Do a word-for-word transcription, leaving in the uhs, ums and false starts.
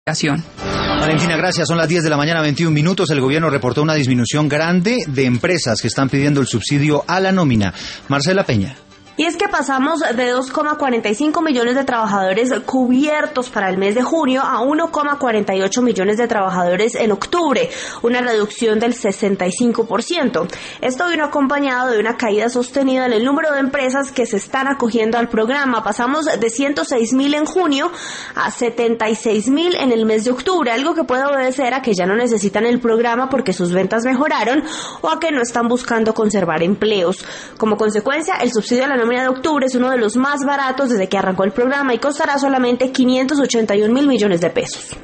Valentina, gracias. Son las diez de la mañana, veintiún minutos. El gobierno reportó una disminución grande de empresas que están pidiendo el subsidio a la nómina. Marcela Peña. Y es que pasamos de dos coma cuarenta y cinco millones de trabajadores cubiertos para el mes de junio a uno coma cuarenta y ocho millones de trabajadores en octubre, una reducción del sesenta y cinco por ciento. Esto vino acompañado de una caída sostenida en el número de empresas que se están acogiendo al programa. Pasamos de ciento seis mil en junio a setenta y seis mil en el mes de octubre, algo que puede obedecer a que ya no necesitan el programa porque sus ventas mejoraron o a que no están buscando conservar empleos. Como consecuencia, el subsidio a la nómina de octubre es uno de los más baratos desde que arrancó el programa y costará solamente quinientos ochenta y un mil millones de pesos.